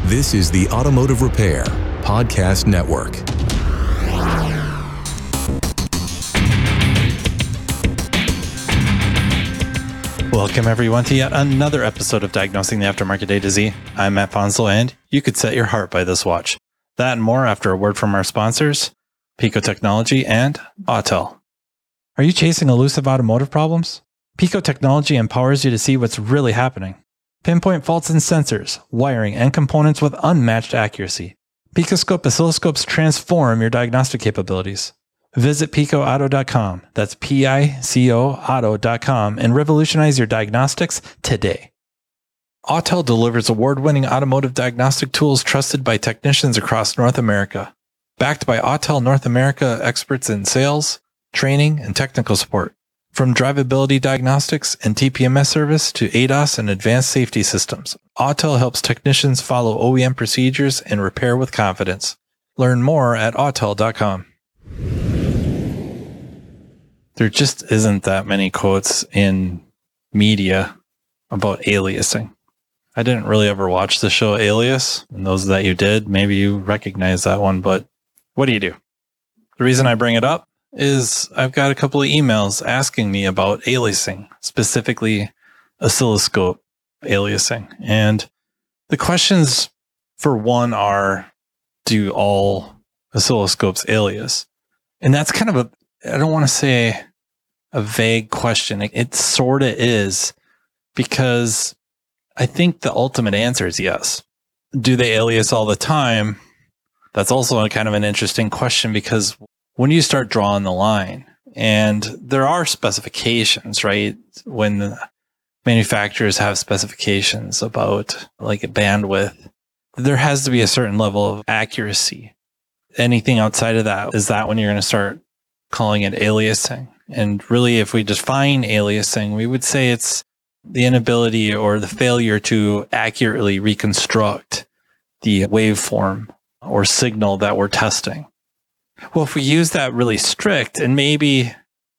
This is the Automotive Repair Podcast Network. Welcome everyone to yet another episode of Diagnosing the Aftermarket A to Z. I'm Matt Ponsel, and you could set your heart by this watch. That and more after a word from our sponsors, Pico Technology and Autel. Are you chasing elusive automotive problems? Pico Technology empowers you to see what's really happening. Pinpoint faults in sensors, wiring, and components with unmatched accuracy. Picoscope oscilloscopes transform your diagnostic capabilities. Visit picoauto.com, that's P-I-C-O auto.com, and revolutionize your diagnostics today. Autel delivers award-winning automotive diagnostic tools trusted by technicians across North America. Backed by Autel North America experts in sales, training, and technical support. From drivability diagnostics and TPMS service to ADAS and advanced safety systems, Autel helps technicians follow OEM procedures and repair with confidence. Learn more at autel.com. There just isn't that many quotes in media about aliasing. I didn't really ever watch the show Alias, and those that you did, maybe you recognize that one, but what do you do? The reason I bring it up is I've got a couple of emails asking me about aliasing, specifically oscilloscope aliasing. And the questions for one are, do all oscilloscopes alias? And that's kind of I don't want to say a vague question. It sort of is, because I think the ultimate answer is yes. Do they alias all the time? That's also kind of an interesting question, because when you start drawing the line, and there are specifications, right? When the manufacturers have specifications about like a bandwidth, there has to be a certain level of accuracy. Anything outside of that, is that when you're going to start calling it aliasing? And really, if we define aliasing, we would say it's the inability or the failure to accurately reconstruct the waveform or signal that we're testing. Well, if we use that really strict, and maybe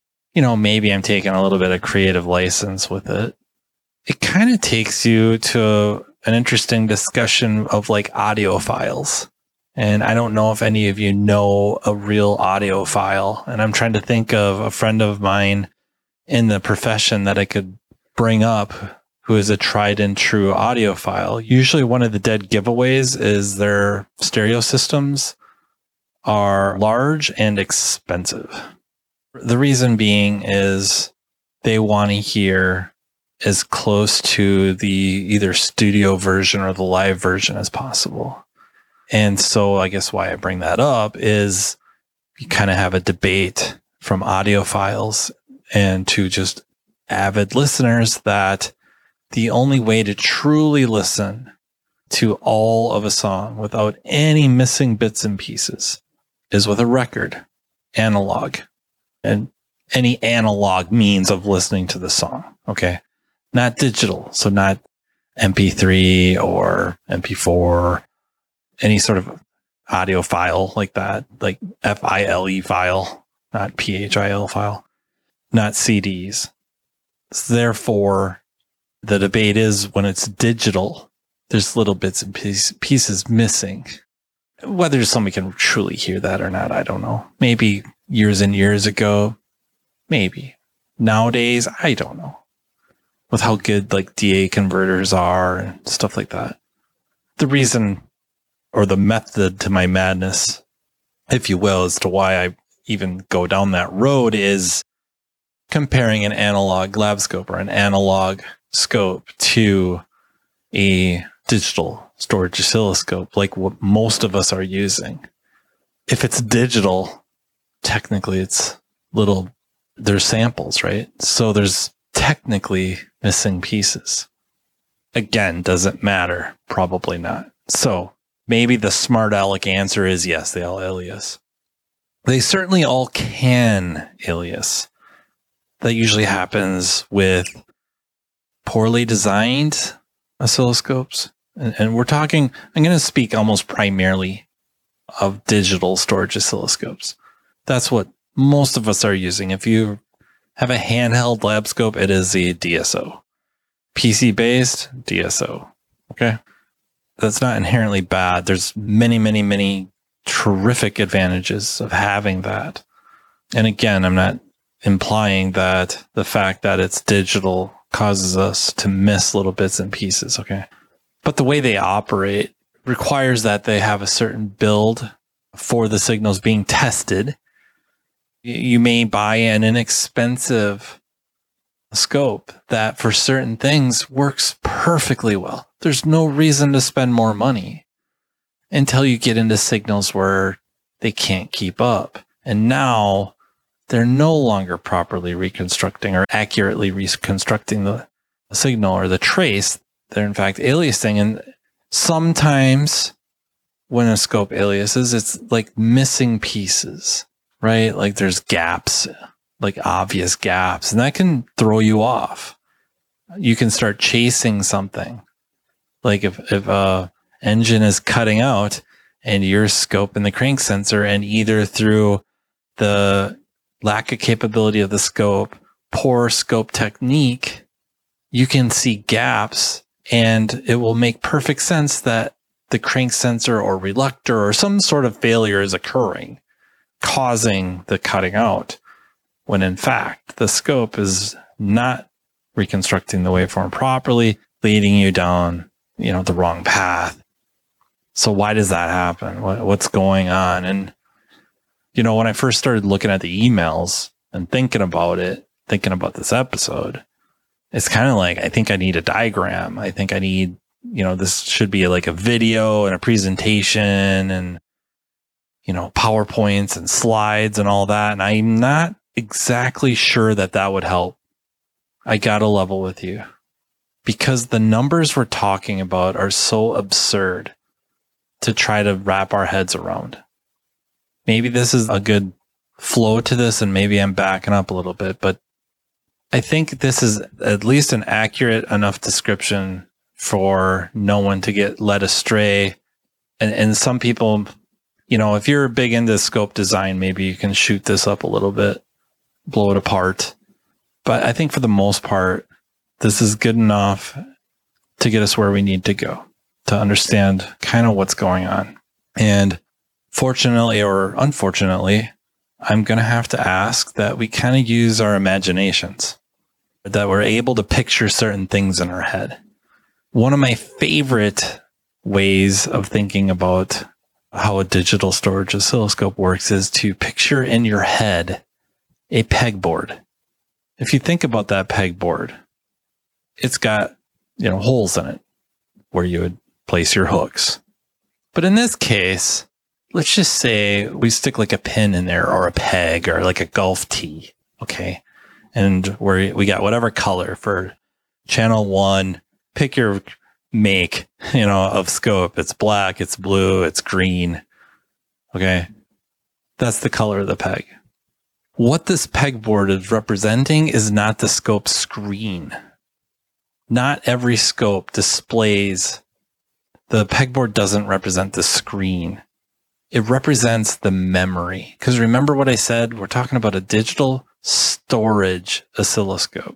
I'm taking a little bit of creative license with it, it kind of takes you to an interesting discussion of like audiophiles. And I don't know if any of you know a real audiophile. And I'm trying to think of a friend of mine in the profession that I could bring up who is a tried and true audiophile. Usually one of the dead giveaways is their stereo systems are large and expensive. The reason being is they want to hear as close to the either studio version or the live version as possible. And so I guess why I bring that up is you kind of have a debate from audiophiles and to just avid listeners that the only way to truly listen to all of a song without any missing bits and pieces is with a record, analog, and any analog means of listening to the song. Okay. Not digital. So not MP3 or MP4, any sort of audio file like that, like FILE file, not PHIL file, not CDs. So therefore, the debate is when it's digital, there's little bits and pieces missing. Whether somebody can truly hear that or not, I don't know. Maybe years and years ago, maybe. Nowadays, I don't know. With how good like DA converters are and stuff like that. The reason or the method to my madness, if you will, as to why I even go down that road is comparing an analog lab scope or an analog scope to a digital storage oscilloscope, like what most of us are using. If it's digital, technically there's samples, right? So there's technically missing pieces. Again, does it matter? Probably not. So maybe the smart aleck answer is yes, they all alias. They certainly all can alias. That usually happens with poorly designed oscilloscopes. And we're talking, I'm going to speak almost primarily of digital storage oscilloscopes. That's what most of us are using. If you have a handheld lab scope, it is a DSO. PC based DSO. Okay. that's not inherently bad. There's many, many, many terrific advantages of having that. And again, I'm not implying that the fact that it's digital causes us to miss little bits and pieces, okay? But the way they operate requires that they have a certain build for the signals being tested. You may buy an inexpensive scope that for certain things works perfectly well. There's no reason to spend more money until you get into signals where they can't keep up. And now they're no longer properly reconstructing or accurately reconstructing the signal or the trace. They're in fact aliasing. And sometimes when a scope aliases, it's like missing pieces, right? Like there's gaps, like obvious gaps, and that can throw you off. You can start chasing something. Like if a engine is cutting out and your scope in the crank sensor, and either through the lack of capability of the scope, poor scope technique, you can see gaps, and it will make perfect sense that the crank sensor or reluctor or some sort of failure is occurring, causing the cutting out, when in fact the scope is not reconstructing the waveform properly, leading you down, the wrong path. So why does that happen? What's going on? And, when I first started looking at the emails and thinking about this episode, it's kind of like, I think I need a diagram. I think I need, this should be like a video and a presentation and, PowerPoints and slides and all that. And I'm not exactly sure that would help. I gotta level with you, because the numbers we're talking about are so absurd to try to wrap our heads around. Maybe this is a good flow to this, and maybe I'm backing up a little bit, but I think this is at least an accurate enough description for no one to get led astray. And some people, if you're big into scope design, maybe you can shoot this up a little bit, blow it apart. But I think for the most part, this is good enough to get us where we need to go, to understand kind of what's going on. And fortunately or unfortunately, I'm going to have to ask that we kind of use our imaginations, that we're able to picture certain things in our head. One of my favorite ways of thinking about how a digital storage oscilloscope works is to picture in your head a pegboard. If you think about that pegboard, it's got, holes in it where you would place your hooks. But in this case, let's just say we stick like a pin in there, or a peg, or like a golf tee. Okay. And we got whatever color for channel 1, pick your make, of scope. It's black, it's blue, it's green. Okay. That's the color of the peg. What this pegboard is representing is not the scope screen. Not every scope displays. The pegboard doesn't represent the screen. It represents the memory. Because remember what I said? We're talking about a digital storage oscilloscope.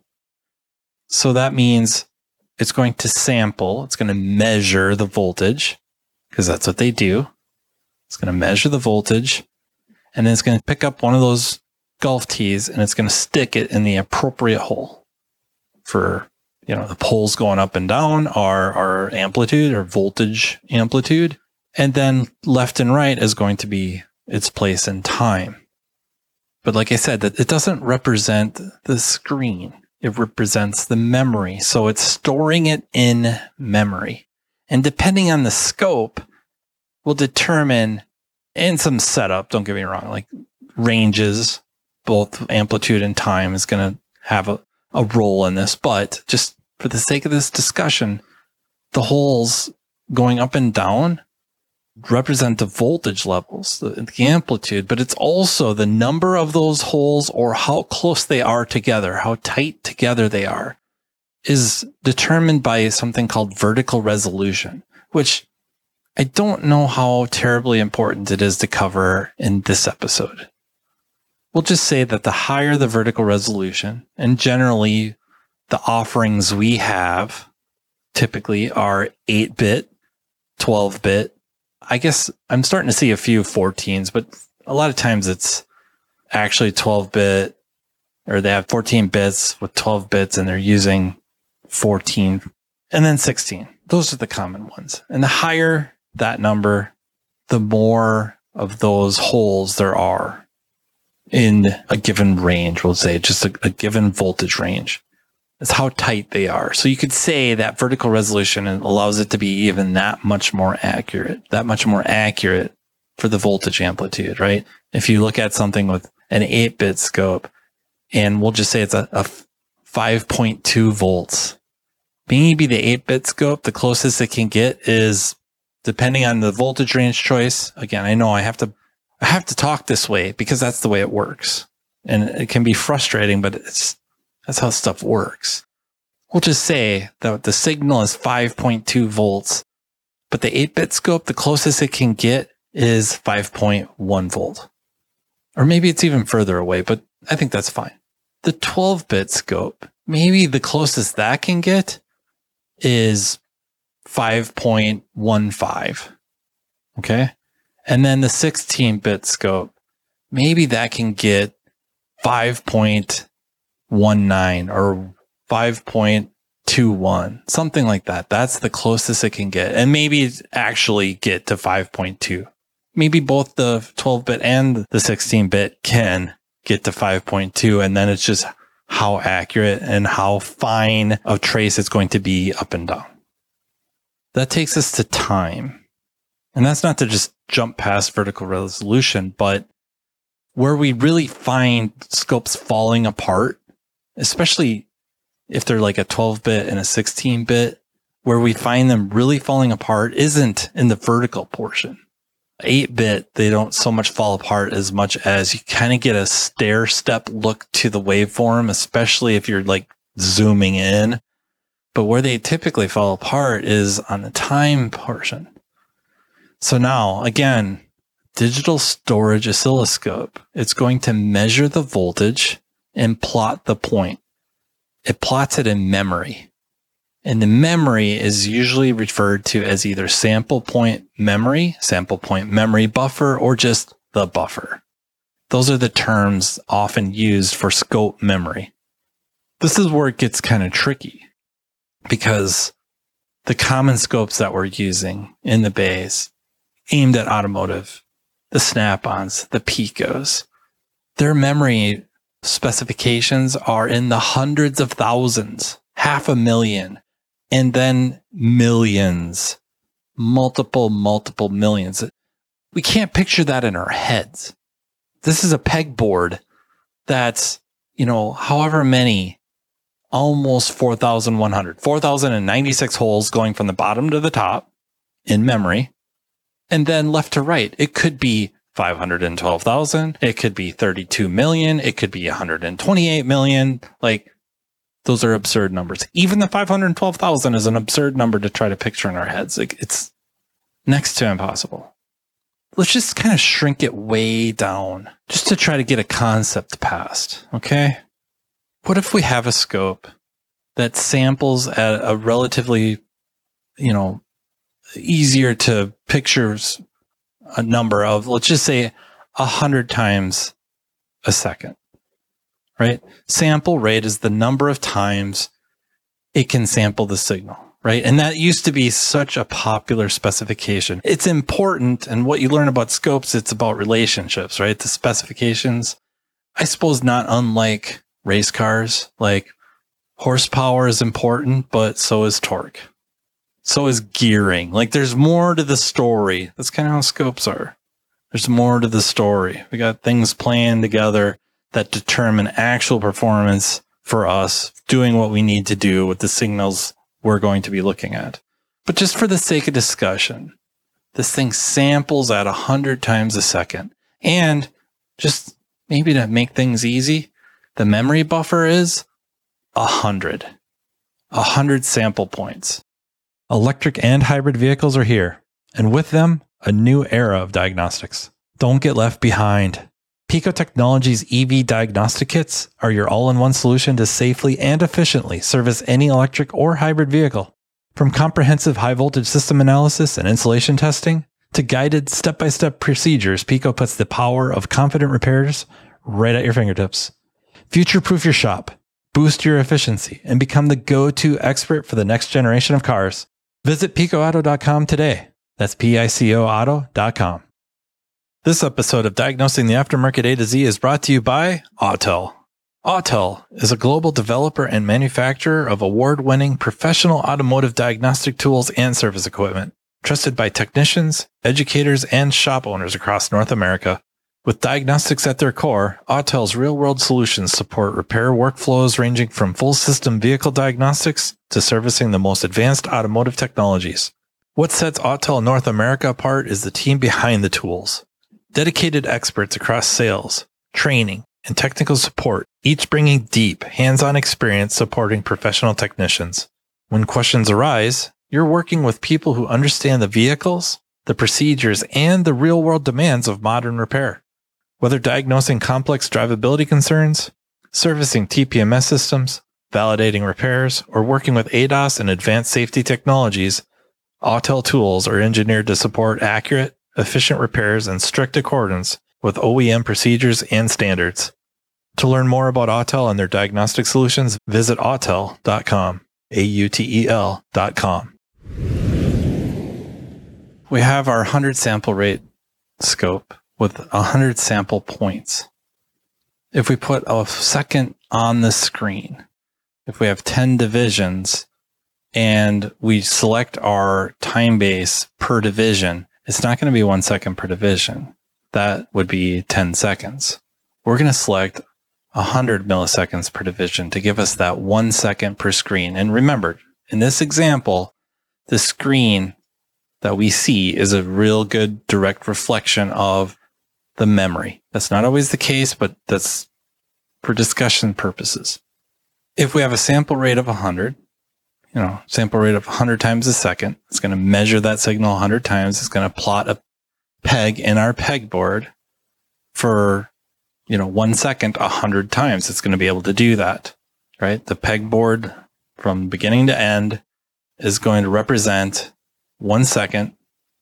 So that means it's going to sample. It's going to measure the voltage, because that's what they do. It's going to measure the voltage, and then it's going to pick up one of those golf tees, and it's going to stick it in the appropriate hole for, the poles going up and down are amplitude or voltage amplitude. And then left and right is going to be its place in time. But like I said, that it doesn't represent the screen. It represents the memory. So it's storing it in memory. And depending on the scope, will determine, and some setup, don't get me wrong, like ranges, both amplitude and time is going to have a role in this. But just for the sake of this discussion, the holes going up and down represent the voltage levels, the amplitude, but it's also the number of those holes, or how close they are together, how tight together they are, is determined by something called vertical resolution, which I don't know how terribly important it is to cover in this episode. We'll just say that the higher the vertical resolution, and generally the offerings we have typically are 8-bit, 12-bit. I guess I'm starting to see a few 14s, but a lot of times it's actually 12-bit, or they have 14 bits with 12 bits and they're using 14 and then 16. Those are the common ones. And the higher that number, the more of those holes there are in a given range, we'll say just a given voltage range. It's how tight they are. So you could say that vertical resolution allows it to be even that much more accurate for the voltage amplitude, right? If you look at something with an 8-bit scope, and we'll just say it's a 5.2 volts, maybe the 8-bit scope, the closest it can get is, depending on the voltage range choice. Again, I know I have to talk this way because that's the way it works. And it can be frustrating, but that's how stuff works. We'll just say that the signal is 5.2 volts, but the 8-bit scope, the closest it can get is 5.1 volt. Or maybe it's even further away, but I think that's fine. The 12-bit scope, maybe the closest that can get is 5.15. Okay. And then the 16-bit scope, maybe that can get 5.19 or 5.21, something like that. That's the closest it can get. And maybe actually get to 5.2. Maybe both the 12-bit and the 16-bit can get to 5.2. And then it's just how accurate and how fine of trace it's going to be up and down. That takes us to time. And that's not to just jump past vertical resolution, but where we really find scopes falling apart, especially if they're like a 12-bit and a 16-bit, where we find them really falling apart isn't in the vertical portion. 8-bit, they don't so much fall apart as much as you kind of get a stair step look to the waveform, especially if you're like zooming in. But where they typically fall apart is on the time portion. So now, again, digital storage oscilloscope, it's going to measure the voltage and plot the point. It plots it in memory. And the memory is usually referred to as either sample point memory buffer, or just the buffer. Those are the terms often used for scope memory. This is where it gets kind of tricky, because the common scopes that we're using in the bays aimed at automotive, the Snap-ons, the Picos, their memory specifications are in the hundreds of thousands, 500,000, and then millions, multiple millions. We can't picture that in our heads. This is a pegboard that's, however many, almost 4,096 holes going from the bottom to the top in memory, and then left to right. It could be 512,000. It could be 32 million. It could be 128 million. Like, those are absurd numbers. Even the 512,000 is an absurd number to try to picture in our heads. Like, it's next to impossible. Let's just kind of shrink it way down just to try to get a concept past. Okay. What if we have a scope that samples at a relatively, easier to picture a number of, let's just say 100 times a second, right? Sample rate is the number of times it can sample the signal, right? And that used to be such a popular specification. It's important. And what you learn about scopes, it's about relationships, right? The specifications, I suppose, not unlike race cars, like horsepower is important, but so is torque. So is gearing. Like, there's more to the story. That's kind of how scopes are. There's more to the story. We got things playing together that determine actual performance for us doing what we need to do with the signals we're going to be looking at. But just for the sake of discussion, this thing samples at 100 times a second. And just maybe to make things easy, the memory buffer is 100 sample points. Electric and hybrid vehicles are here, and with them, a new era of diagnostics. Don't get left behind. Pico Technologies EV diagnostic kits are your all-in-one solution to safely and efficiently service any electric or hybrid vehicle. From comprehensive high voltage system analysis and insulation testing to guided step-by-step procedures, Pico puts the power of confident repairs right at your fingertips. Future-proof your shop, boost your efficiency, and become the go-to expert for the next generation of cars. Visit picoauto.com today. That's PICOauto.com. This episode of Diagnosing the Aftermarket A to Z is brought to you by Autel. Autel is a global developer and manufacturer of award-winning professional automotive diagnostic tools and service equipment, trusted by technicians, educators, and shop owners across North America. With diagnostics at their core, Autel's real-world solutions support repair workflows ranging from full system vehicle diagnostics to servicing the most advanced automotive technologies. What sets Autel North America apart is the team behind the tools. Dedicated experts across sales, training, and technical support, each bringing deep, hands-on experience supporting professional technicians. When questions arise, you're working with people who understand the vehicles, the procedures, and the real-world demands of modern repair. Whether diagnosing complex drivability concerns, servicing TPMS systems, validating repairs, or working with ADAS and advanced safety technologies, Autel tools are engineered to support accurate, efficient repairs in strict accordance with OEM procedures and standards. To learn more about Autel and their diagnostic solutions, visit autel.com, AUTEL.com. We have our 100 sample rate scope with 100 sample points. If we put a second on the screen, if we have 10 divisions and we select our time base per division, it's not going to be 1 second per division. That would be 10 seconds. We're going to select 100 milliseconds per division to give us that 1 second per screen. And remember, in this example, the screen that we see is a real good direct reflection of the memory. That's not always the case, but that's for discussion purposes. If we have a sample rate of 100, sample rate of 100 times a second, it's going to measure that signal 100 times. It's going to plot a peg in our pegboard for, 1 second 100 times. It's going to be able to do that, right? The pegboard from beginning to end is going to represent 1 second,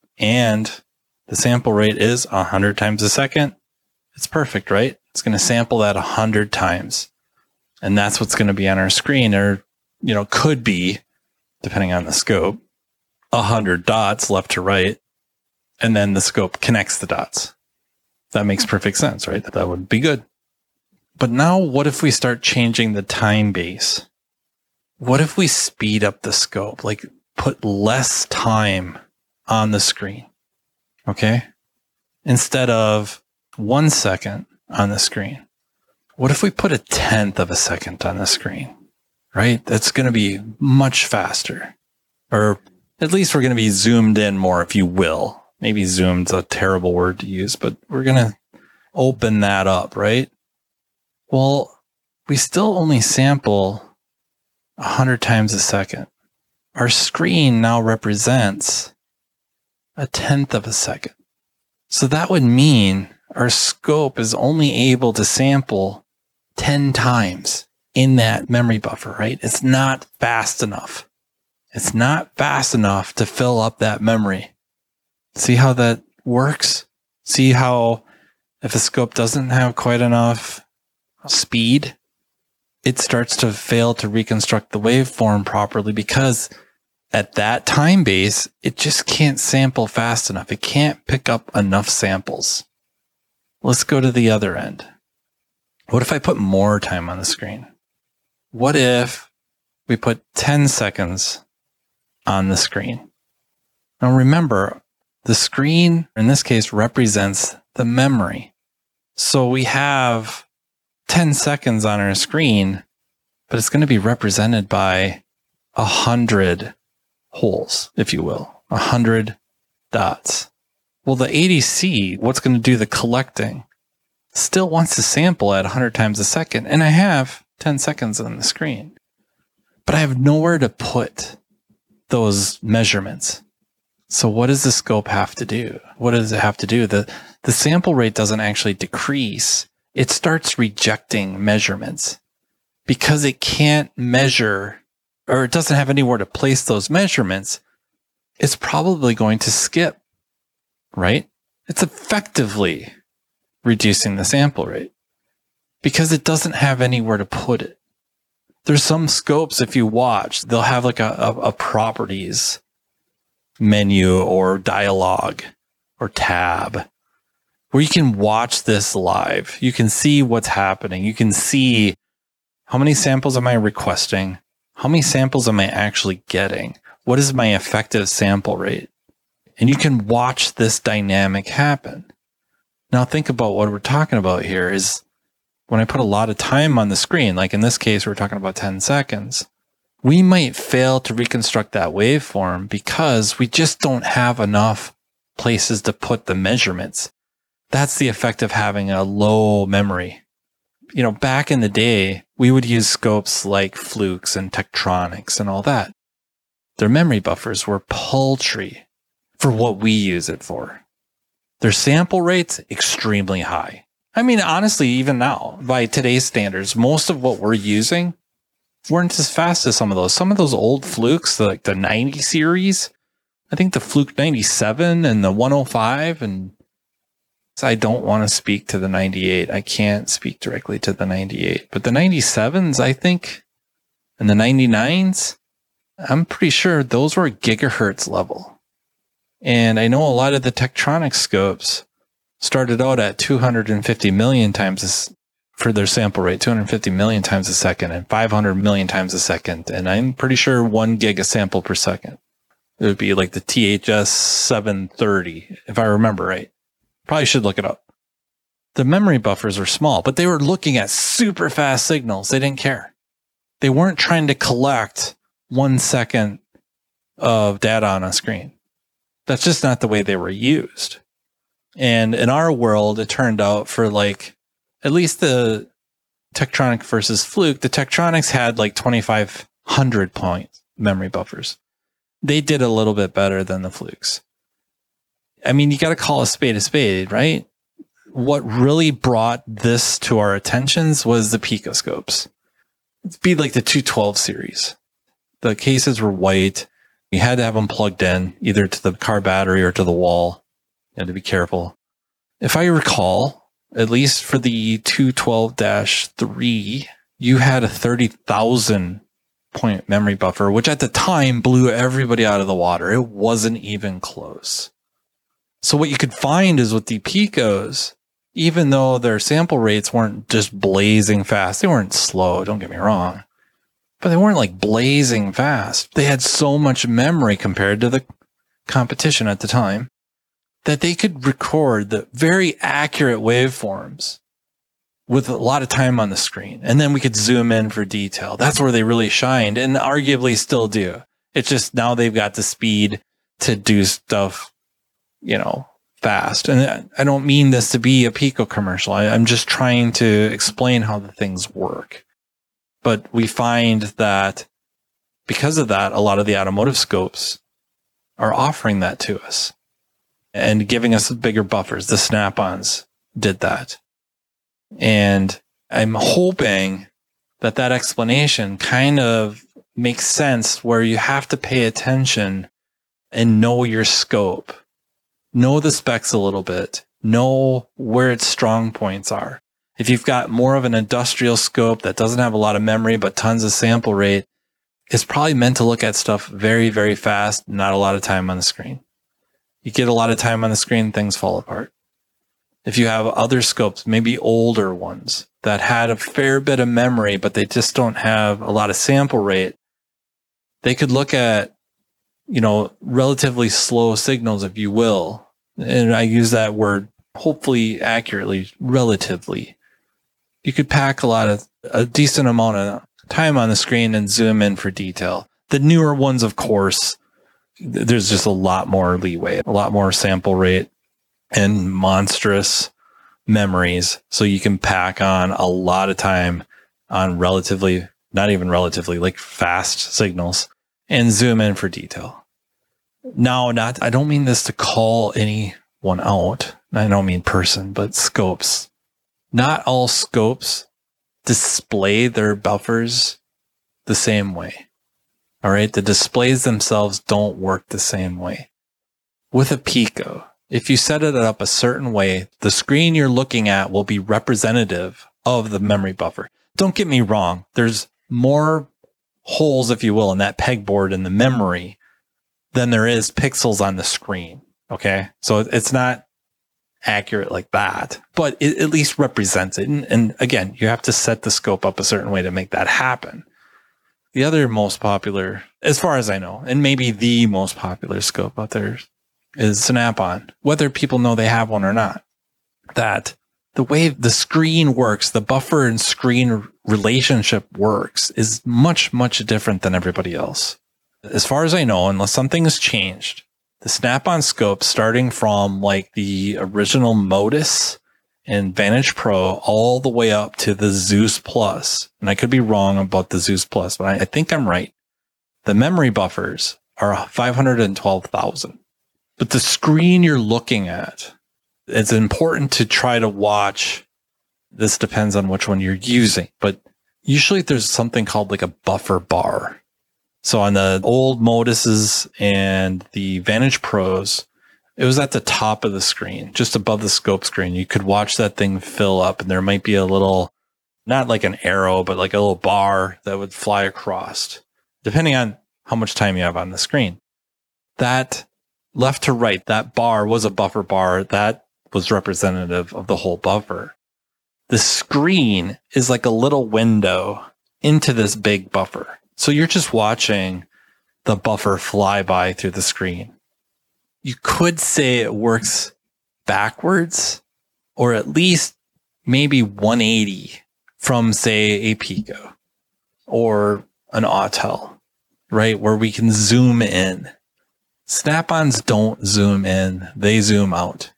and the sample rate is 100 times a second. It's perfect, right? It's going to sample that 100 times. And that's what's going to be on our screen, or, could be, depending on the scope, 100 dots left to right. And then the scope connects the dots. That makes perfect sense, right? That would be good. But now what if we start changing the time base? What if we speed up the scope, like put less time on the screen? Okay. Instead of 1 second on the screen, what if we put 1/10 of a second on the screen, right? That's going to be much faster, or at least we're going to be zoomed in more, if you will. Maybe zoomed's a terrible word to use, but we're going to open that up, right? Well, we still only sample 100 times a second. Our screen now represents 1/10 of a second. So that would mean our scope is only able to sample 10 times in that memory buffer, right? It's not fast enough. It's not fast enough to fill up that memory. See how that works? See how if a scope doesn't have quite enough speed, it starts to fail to reconstruct the waveform properly, because at that time base, it just can't sample fast enough. It can't pick up enough samples. Let's go to the other end. What if I put more time on the screen? What if we put 10 seconds on the screen? Now remember, the screen, in this case, represents the memory. So we have 10 seconds on our screen, but it's going to be represented by 100 holes, if you will, 100 dots. Well, the ADC, what's going to do the collecting, still wants to sample at 100 times a second, and I have 10 seconds on the screen. But I have nowhere to put those measurements. So what does the scope have to do? What does it have to do? The sample rate doesn't actually decrease. It starts rejecting measurements because it can't measure or it doesn't have anywhere to place those measurements, it's probably going to skip, right? It's effectively reducing the sample rate because it doesn't have anywhere to put it. There's some scopes, if you watch, they'll have like a properties menu or dialogue or tab where you can watch this live. You can see what's happening. You can see how many samples am I requesting? How many samples am I actually getting? What is my effective sample rate? And you can watch this dynamic happen. Now think about what we're talking about here is when I put a lot of time on the screen, like in this case, we're talking about 10 seconds, we might fail to reconstruct that waveform because we just don't have enough places to put the measurements. That's the effect of having a low memory. You know, back in the day, we would use scopes like Flukes and Tektronix and all that. Their memory buffers were paltry for what we use it for. Their sample rates, extremely high. I mean, honestly, even now, by today's standards, most of what we're using weren't as fast as some of those. Some of those old Flukes, like the 90 series, I think the Fluke 97 and the 105, and I don't want to speak to the 98. I can't speak directly to the 98. But the 97s, I think, and the 99s, I'm pretty sure those were gigahertz level. And I know a lot of the Tektronix scopes started out at 250 million times for their sample rate, 250 million times a second and 500 million times a second. And I'm pretty sure 1 gig a sample per second. It would be like the THS 730, if I remember right. Probably should look it up. The memory buffers are small, but they were looking at super fast signals. They didn't care. They weren't trying to collect 1 second of data on a screen. That's just not the way they were used. And in our world, it turned out for like, at least the Tektronix versus Fluke, the Tektronix had like 2,500 point memory buffers. They did a little bit better than the Flukes. I mean, you got to call a spade, right? What really brought this to our attentions was the picoscopes. It'd be like the 212 series. The cases were white. You had to have them plugged in either to the car battery or to the wall. You had to be careful. If I recall, at least for the 212-3, you had a 30,000 point memory buffer, which at the time blew everybody out of the water. It wasn't even close. So what you could find is with the Picos, even though their sample rates weren't just blazing fast, they weren't slow, don't get me wrong, but they weren't like blazing fast. They had so much memory compared to the competition at the time that they could record the very accurate waveforms with a lot of time on the screen. And then we could zoom in for detail. That's where they really shined and arguably still do. It's just now they've got the speed to do stuff, you know, fast. And I don't mean this to be a Pico commercial. I'm just trying to explain how the things work. But we find that because of that, a lot of the automotive scopes are offering that to us and giving us bigger buffers. The Snap-ons did that. And I'm hoping that that explanation kind of makes sense where you have to pay attention and know your scope. Know the specs a little bit. Know where its strong points are. If you've got more of an industrial scope that doesn't have a lot of memory but tons of sample rate, it's probably meant to look at stuff very, very fast, not a lot of time on the screen. You get a lot of time on the screen, things fall apart. If you have other scopes, maybe older ones that had a fair bit of memory, but they just don't have a lot of sample rate, they could look at, you know, relatively slow signals, if you will. And I use that word hopefully accurately, relatively. You could pack a decent amount of time on the screen and zoom in for detail. The newer ones, of course, there's just a lot more leeway, a lot more sample rate and monstrous memories. So you can pack on a lot of time on relatively, not even relatively, like fast signals and zoom in for detail. Now, I don't mean this to call anyone out. I don't mean person, but scopes. Not all scopes display their buffers the same way. All right. The displays themselves don't work the same way. With a Pico, if you set it up a certain way, the screen you're looking at will be representative of the memory buffer. Don't get me wrong. There's more holes, if you will, in that pegboard in the memory than there is pixels on the screen. Okay. So it's not accurate like that, but it at least represents it. And again, you have to set the scope up a certain way to make that happen. The other most popular, as far as I know, and maybe the most popular scope out there is Snap-on, whether people know they have one or not. That the way the screen works, the buffer and screen relationship works is much, much different than everybody else. As far as I know, unless something has changed, the Snap-on scope, starting from like the original Modus and Vantage Pro all the way up to the Zeus Plus, and I could be wrong about the Zeus Plus, but I think I'm right. The memory buffers are 512,000. But the screen you're looking at, it's important to try to watch. This depends on which one you're using, but usually there's something called like a buffer bar. So on the old Moduses and the Vantage Pros, it was at the top of the screen, just above the scope screen. You could watch that thing fill up, and there might be a little, not like an arrow, but like a little bar that would fly across, depending on how much time you have on the screen. That left to right, that bar was a buffer bar that was representative of the whole buffer. The screen is like a little window into this big buffer. So you're just watching the buffer fly by through the screen. You could say it works backwards, or at least maybe 180 from, say, a Pico or an Autel, right? Where we can zoom in. Snap-ons don't zoom in, they zoom out.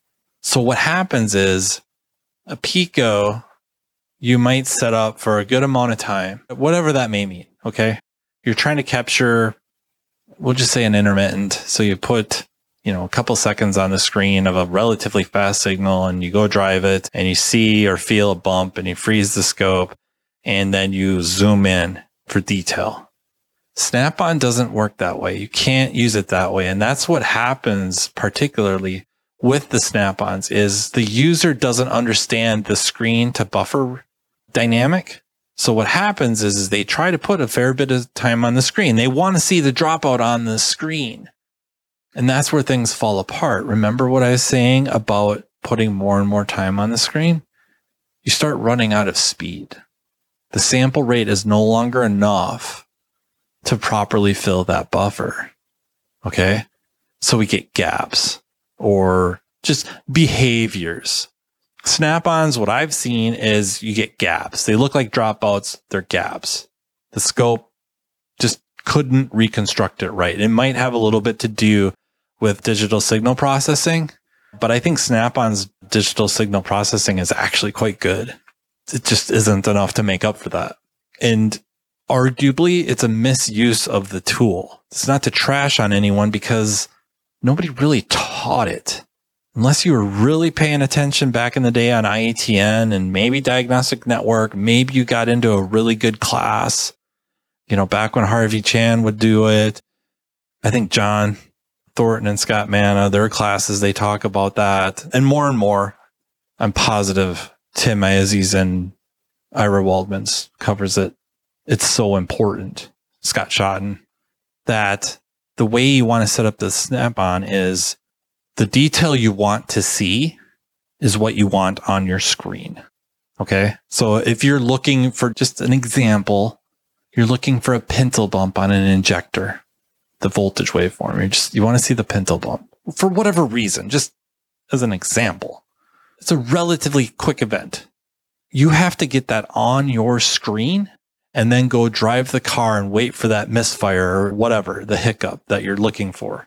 So what happens is a Pico, you might set up for a good amount of time, whatever that may mean. Okay. You're trying to capture, we'll just say an intermittent. So you put, a couple seconds on the screen of a relatively fast signal, and you go drive it and you see or feel a bump, and you freeze the scope, and then you zoom in for detail. Snap-on doesn't work that way. You can't use it that way. And that's what happens particularly with the Snap-ons is the user doesn't understand the screen to buffer dynamic. So what happens is they try to put a fair bit of time on the screen. They want to see the dropout on the screen. And that's where things fall apart. Remember what I was saying about putting more and more time on the screen? You start running out of speed. The sample rate is no longer enough to properly fill that buffer. Okay? So we get gaps or just behaviors. Snap-ons, what I've seen is you get gaps. They look like dropouts. They're gaps. The scope just couldn't reconstruct it right. It might have a little bit to do with digital signal processing, but I think Snap-on's digital signal processing is actually quite good. It just isn't enough to make up for that. And arguably, it's a misuse of the tool. It's not to trash on anyone because nobody really taught it. Unless you were really paying attention back in the day on IETN and maybe Diagnostic Network, maybe you got into a really good class, back when Harvey Chan would do it. I think John Thornton and Scott Manna, their classes, they talk about that. And more, I'm positive Tim Iazzi's and Ira Waldman's covers it. It's so important, Scott Schotten, that the way you want to set up the Snap-on is the detail you want to see is what you want on your screen. Okay. So if you're looking for just an example, you're looking for a pintle bump on an injector, the voltage waveform. You want to see the pintle bump for whatever reason, just as an example. It's a relatively quick event. You have to get that on your screen and then go drive the car and wait for that misfire or whatever, the hiccup that you're looking for.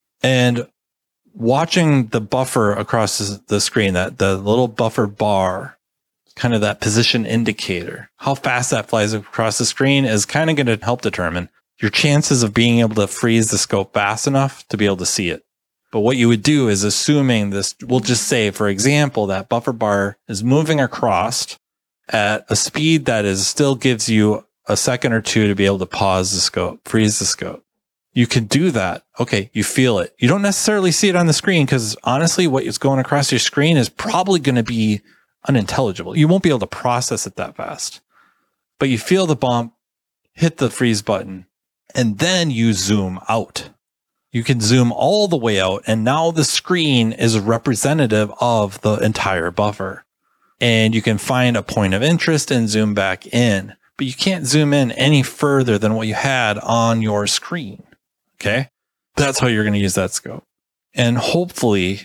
And watching the buffer across the screen, that the little buffer bar, kind of that position indicator, how fast that flies across the screen is kind of going to help determine your chances of being able to freeze the scope fast enough to be able to see it. But what you would do is assuming this, we'll just say, for example, that buffer bar is moving across at a speed that still gives you a second or two to be able to pause the scope, freeze the scope. You can do that. Okay, you feel it. You don't necessarily see it on the screen because honestly, what is going across your screen is probably going to be unintelligible. You won't be able to process it that fast. But you feel the bump, hit the freeze button, and then you zoom out. You can zoom all the way out, and now the screen is representative of the entire buffer. And you can find a point of interest and zoom back in. But you can't zoom in any further than what you had on your screen. Okay. That's how you're going to use that scope. And hopefully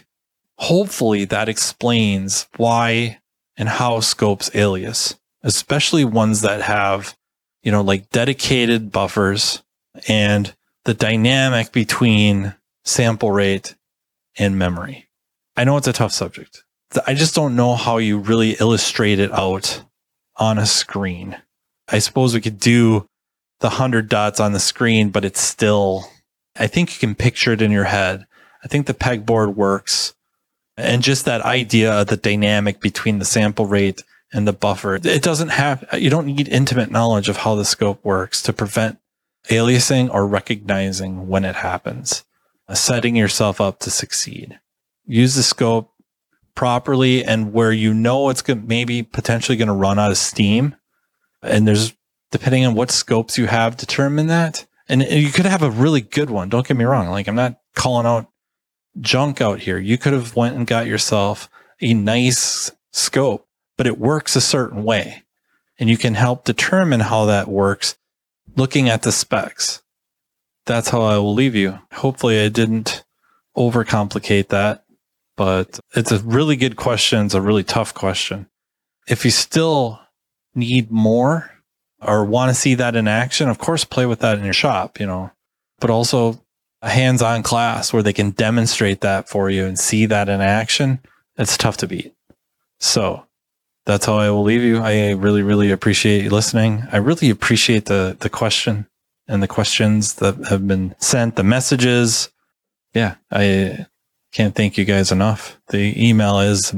that explains why and how scopes alias, especially ones that have, like dedicated buffers and the dynamic between sample rate and memory. I know it's a tough subject. I just don't know how you really illustrate it out on a screen. I suppose we could do the 100 dots on the screen, but it's still, I think you can picture it in your head. I think the pegboard works. And just that idea of the dynamic between the sample rate and the buffer. It doesn't have, you don't need intimate knowledge of how the scope works to prevent aliasing or recognizing when it happens. Setting yourself up to succeed. Use the scope properly and where it's maybe potentially going to run out of steam. And there's, depending on what scopes you have, determine that. And you could have a really good one. Don't get me wrong. Like, I'm not calling out junk out here. You could have went and got yourself a nice scope, but it works a certain way. And you can help determine how that works looking at the specs. That's how I will leave you. Hopefully I didn't overcomplicate that, but it's a really good question. It's a really tough question. If you still need more or want to see that in action, of course, play with that in your shop, but also a hands-on class where they can demonstrate that for you and see that in action. It's tough to beat. So that's how I will leave you. I really, really appreciate you listening. I really appreciate the question and the questions that have been sent, the messages. Yeah, I can't thank you guys enough. The email is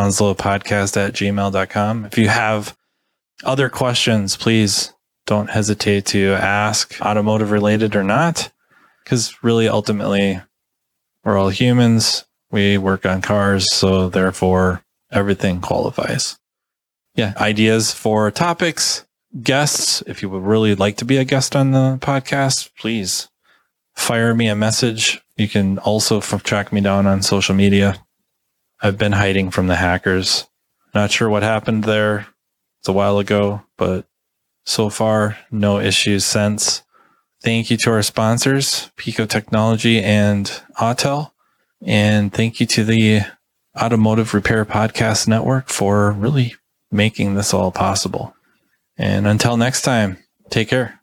mattfonslowpodcast@gmail.com. If you have other questions, please don't hesitate to ask, automotive related or not, because really ultimately we're all humans. We work on cars, so therefore everything qualifies. Yeah, ideas for topics, guests. If you would really like to be a guest on the podcast, please fire me a message. You can also track me down on social media. I've been hiding from the hackers. Not sure what happened there. It's a while ago, but so far, no issues since. Thank you to our sponsors, Pico Technology and Autel. And thank you to the Automotive Repair Podcast Network for really making this all possible. And until next time, take care.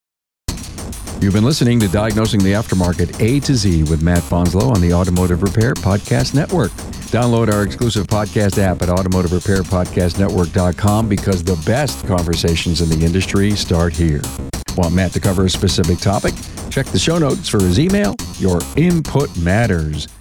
You've been listening to Diagnosing the Aftermarket A to Z with Matt Fonslow on the Automotive Repair Podcast Network. Download our exclusive podcast app at automotiverepairpodcastnetwork.com because the best conversations in the industry start here. Want Matt to cover a specific topic? Check the show notes for his email. Your input matters.